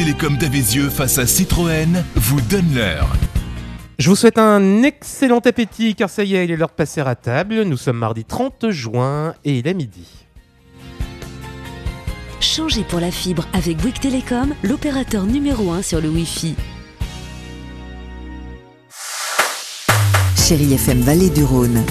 Télécom d'Avézieux face à Citroën vous donne l'heure. Je vous souhaite un excellent appétit car ça y est, il est l'heure de passer à table. Nous sommes mardi 30 juin et il est midi. Changez pour la fibre avec Bouygues Télécom, l'opérateur numéro 1 sur le Wi-Fi. Chérie FM Vallée du Rhône.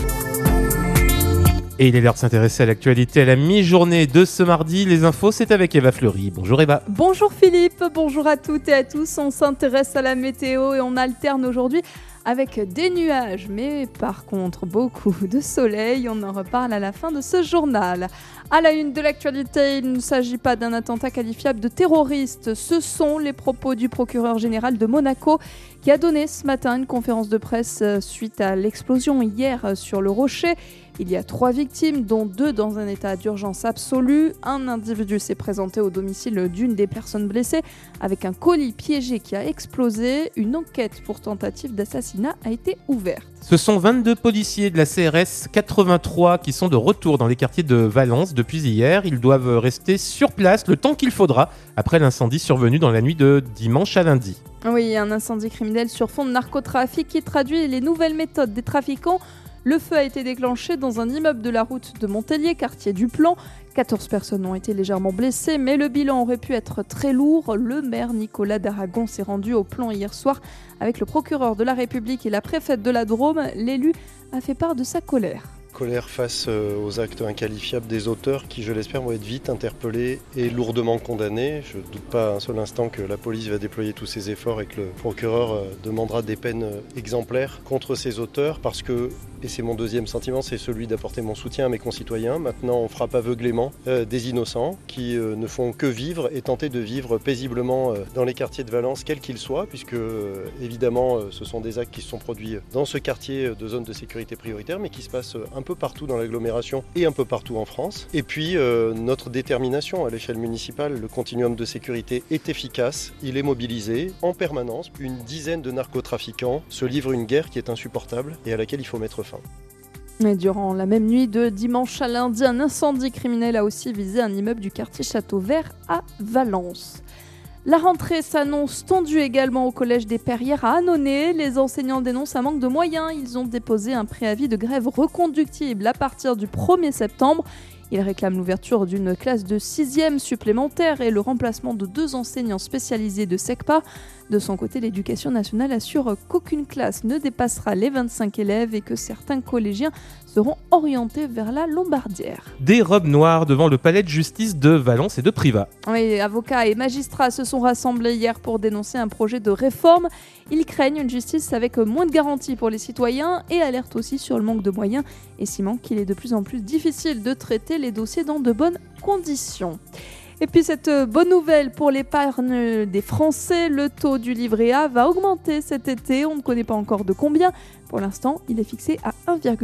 Et il est l'heure de s'intéresser à l'actualité à la mi-journée de ce mardi. Les infos, c'est avec Eva Fleury. Bonjour Eva. Bonjour Philippe, bonjour à toutes et à tous. On s'intéresse à la météo et on alterne aujourd'hui avec des nuages, mais par contre beaucoup de soleil. On en reparle à la fin de ce journal. À la une de l'actualité, il ne s'agit pas d'un attentat qualifiable de terroriste. Ce sont les propos du procureur général de Monaco qui a donné ce matin une conférence de presse suite à l'explosion hier sur le Rocher. Il y a 3 victimes, dont 2 dans un état d'urgence absolue. Un individu s'est présenté au domicile d'une des personnes blessées avec un colis piégé qui a explosé. Une enquête pour tentative d'assassinat a été ouverte. Ce sont 22 policiers de la CRS 83 qui sont de retour dans les quartiers de Valence depuis hier. Ils doivent rester sur place le temps qu'il faudra après l'incendie survenu dans la nuit de dimanche à lundi. Oui, un incendie criminel sur fond de narcotrafic qui traduit les nouvelles méthodes des trafiquants. Le feu a été déclenché dans un immeuble de la route de Montpellier, quartier du Plan. 14 personnes ont été légèrement blessées, mais le bilan aurait pu être très lourd. Le maire Nicolas d'Aragon s'est rendu au Plan hier soir avec le procureur de la République et la préfète de la Drôme. L'élu a fait part de sa colère. Colère face aux actes inqualifiables des auteurs qui, je l'espère, vont être vite interpellés et lourdement condamnés. Je ne doute pas un seul instant que la police va déployer tous ses efforts et que le procureur demandera des peines exemplaires contre ces auteurs parce que, et c'est mon deuxième sentiment, c'est celui d'apporter mon soutien à mes concitoyens. Maintenant, on frappe aveuglément des innocents qui ne font que vivre et tenter de vivre paisiblement dans les quartiers de Valence, quels qu'ils soient, puisque évidemment, ce sont des actes qui se sont produits dans ce quartier de zone de sécurité prioritaire, mais qui se passent un peu partout dans l'agglomération et un peu partout en France. Et puis, notre détermination à l'échelle municipale, le continuum de sécurité est efficace, il est mobilisé en permanence. Une dizaine de narcotrafiquants se livrent une guerre qui est insupportable et à laquelle il faut mettre fin. Et durant la même nuit de dimanche à lundi, un incendie criminel a aussi visé un immeuble du quartier Château-Vert à Valence. La rentrée s'annonce tendue également au collège des Perrières à Annonay. Les enseignants dénoncent un manque de moyens. Ils ont déposé un préavis de grève reconductible à partir du 1er septembre. Ils réclament l'ouverture d'une classe de 6e supplémentaire et le remplacement de 2 enseignants spécialisés de SECPA. De son côté, l'éducation nationale assure qu'aucune classe ne dépassera les 25 élèves et que certains collégiens seront orientés vers la Lombardière. Des robes noires devant le palais de justice de Valence et de Privas. Oui, avocats et magistrats se sont rassemblés hier pour dénoncer un projet de réforme. Ils craignent une justice avec moins de garanties pour les citoyens et alertent aussi sur le manque de moyens, estimant qu'il est de plus en plus difficile de traiter les dossiers dans de bonnes conditions. Et puis cette bonne nouvelle pour l'épargne des Français, le taux du livret A va augmenter cet été, on ne connaît pas encore de combien. Pour l'instant, il est fixé à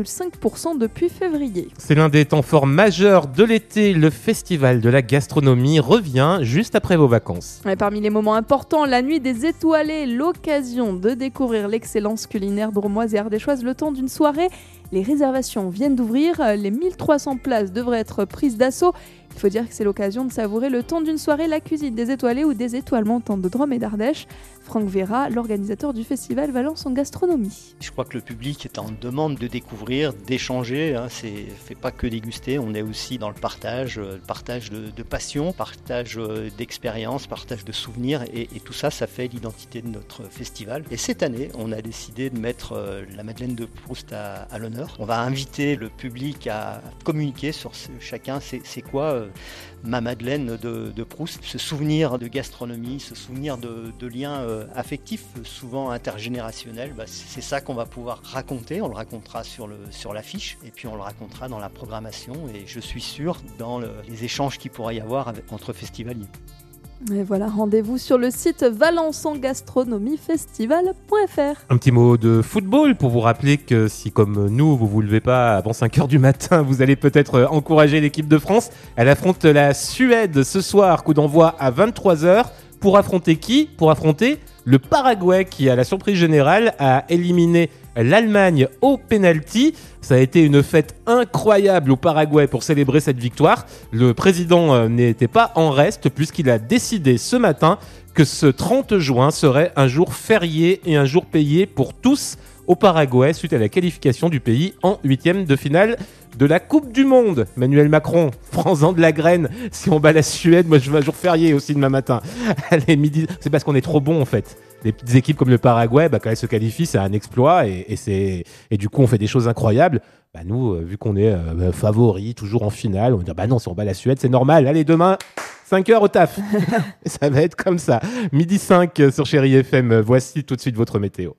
1,5% depuis février. C'est l'un des temps forts majeurs de l'été, le festival de la gastronomie revient juste après vos vacances. Et parmi les moments importants, la nuit des étoilés, l'occasion de découvrir l'excellence culinaire drômoise et ardéchoise le temps d'une soirée. Les réservations viennent d'ouvrir, les 1300 places devraient être prises d'assaut. Il faut dire que c'est l'occasion de savourer le temps d'une soirée la cuisine des étoilés ou des étoiles montantes de Drôme et d'Ardèche. Franck Vera, l'organisateur du festival Valence en gastronomie. Je crois que le public est en demande de découvrir, d'échanger. C'est fait pas que déguster, on est aussi dans le partage de passion, partage d'expérience, partage de souvenirs et tout ça, ça fait l'identité de notre festival. Et cette année, on a décidé de mettre la Madeleine de Proust à l'honneur. On va inviter le public à communiquer sur chacun, c'est quoi ma Madeleine de Proust, ce souvenir de gastronomie, ce souvenir de liens affectifs, souvent intergénérationnels, c'est ça qu'on va pouvoir raconter. On le racontera sur l'affiche et puis on le racontera dans la programmation et je suis sûr dans les échanges qu'il pourra y avoir entre festivaliers. Et voilà, rendez-vous sur le site valenceangastronomiefestival.fr. Un petit mot de football pour vous rappeler que si comme nous, vous vous levez pas avant 5h du matin, vous allez peut-être encourager l'équipe de France. Elle affronte la Suède ce soir, coup d'envoi à 23h. Pour affronter qui ? Pour affronter le Paraguay qui, à la surprise générale, a éliminé l'Allemagne au pénalty. Ça a été une fête incroyable au Paraguay pour célébrer cette victoire. Le président n'était pas en reste puisqu'il a décidé ce matin que ce 30 juin serait un jour férié et un jour payé pour tous au Paraguay suite à la qualification du pays en 8e de finale de la Coupe du Monde. Emmanuel Macron, prends-en de la graine. Si on bat la Suède, moi je veux un jour férié aussi demain matin. Allez, midi. C'est parce qu'on est trop bon en fait. Les petites équipes comme le Paraguay, quand elles se qualifient, c'est un exploit et du coup on fait des choses incroyables. Nous, vu qu'on est favoris, toujours en finale, on va dire non, si on bat la Suède, c'est normal. Allez, demain, 5h au taf. Ça va être comme ça. 12h05 sur Chérie FM. Voici tout de suite votre météo.